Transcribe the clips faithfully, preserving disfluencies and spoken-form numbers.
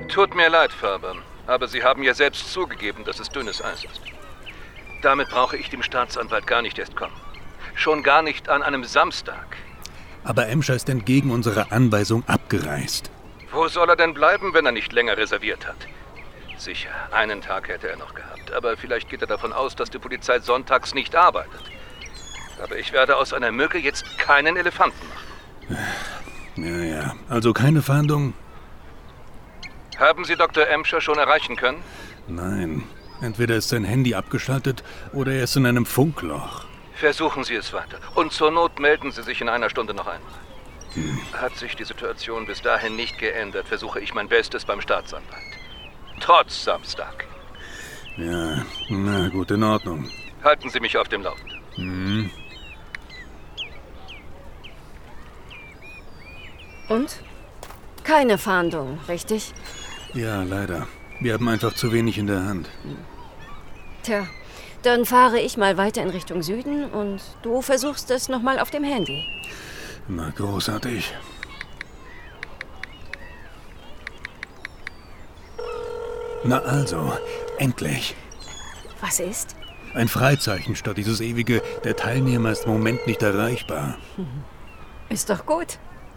Tut mir leid, Faber, aber Sie haben ja selbst zugegeben, dass es dünnes Eis ist. Damit brauche ich dem Staatsanwalt gar nicht erst kommen. Schon gar nicht an einem Samstag. Aber Emscher ist entgegen unserer Anweisung abgereist. Wo soll er denn bleiben, wenn er nicht länger reserviert hat? Sicher, einen Tag hätte er noch gehabt. Aber vielleicht geht er davon aus, dass die Polizei sonntags nicht arbeitet. Aber ich werde aus einer Mücke jetzt keinen Elefanten machen. Ja, ja. Also keine Fahndung? Haben Sie Doktor Emscher schon erreichen können? Nein. Entweder ist sein Handy abgeschaltet oder er ist in einem Funkloch. Versuchen Sie es weiter. Und zur Not melden Sie sich in einer Stunde noch einmal. Hm. Hat sich die Situation bis dahin nicht geändert, versuche ich mein Bestes beim Staatsanwalt. Trotz Samstag. Ja, na gut, in Ordnung. Halten Sie mich auf dem Laufenden. Hm. Und? Keine Fahndung, richtig? Ja, leider. Wir haben einfach zu wenig in der Hand. Tja, dann fahre ich mal weiter in Richtung Süden und du versuchst es nochmal auf dem Handy. Na, großartig. Na also, endlich. Was ist? Ein Freizeichen statt dieses ewige, der Teilnehmer ist im Moment nicht erreichbar. Ist doch gut.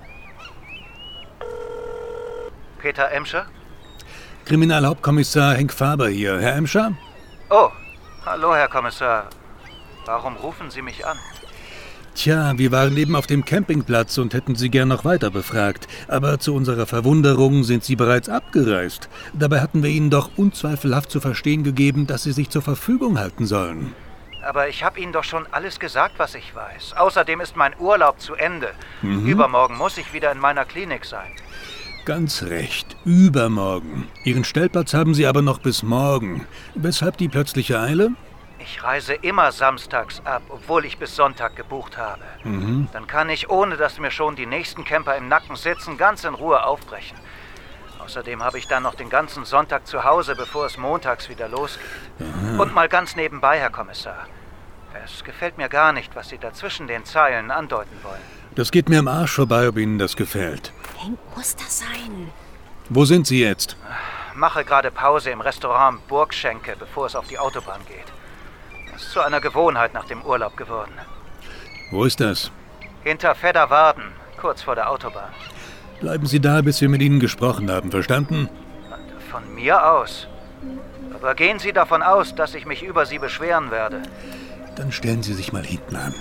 Peter Emscher? Kriminalhauptkommissar Henk Faber hier. Herr Emscher? Oh, hallo, Herr Kommissar. Warum rufen Sie mich an? Tja, wir waren eben auf dem Campingplatz und hätten Sie gern noch weiter befragt. Aber zu unserer Verwunderung sind Sie bereits abgereist. Dabei hatten wir Ihnen doch unzweifelhaft zu verstehen gegeben, dass Sie sich zur Verfügung halten sollen. Aber ich habe Ihnen doch schon alles gesagt, was ich weiß. Außerdem ist mein Urlaub zu Ende. Mhm. Übermorgen muss ich wieder in meiner Klinik sein. Ganz recht. Übermorgen. Ihren Stellplatz haben Sie aber noch bis morgen. Weshalb die plötzliche Eile? Ich reise immer samstags ab, obwohl ich bis Sonntag gebucht habe. Mhm. Dann kann ich, ohne dass mir schon die nächsten Camper im Nacken sitzen, ganz in Ruhe aufbrechen. Außerdem habe ich dann noch den ganzen Sonntag zu Hause, bevor es montags wieder losgeht. Aha. Und mal ganz nebenbei, Herr Kommissar. Es gefällt mir gar nicht, was Sie da zwischen den Zeilen andeuten wollen. Das geht mir am Arsch vorbei, ob Ihnen das gefällt. Henk, muss das sein? Wo sind Sie jetzt? Mache gerade Pause im Restaurant Burgschenke, bevor es auf die Autobahn geht. Das ist zu einer Gewohnheit nach dem Urlaub geworden. Wo ist das? Hinter Fedderwarden, kurz vor der Autobahn. Bleiben Sie da, bis wir mit Ihnen gesprochen haben, verstanden? Von mir aus. Aber gehen Sie davon aus, dass ich mich über Sie beschweren werde. Dann stellen Sie sich mal hinten an.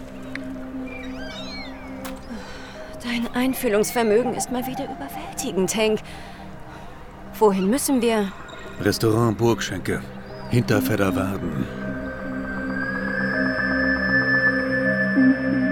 Dein Einfühlungsvermögen ist mal wieder überwältigend, Henk. Wohin müssen wir? Restaurant Burgschenke, hinter Fedderwarden.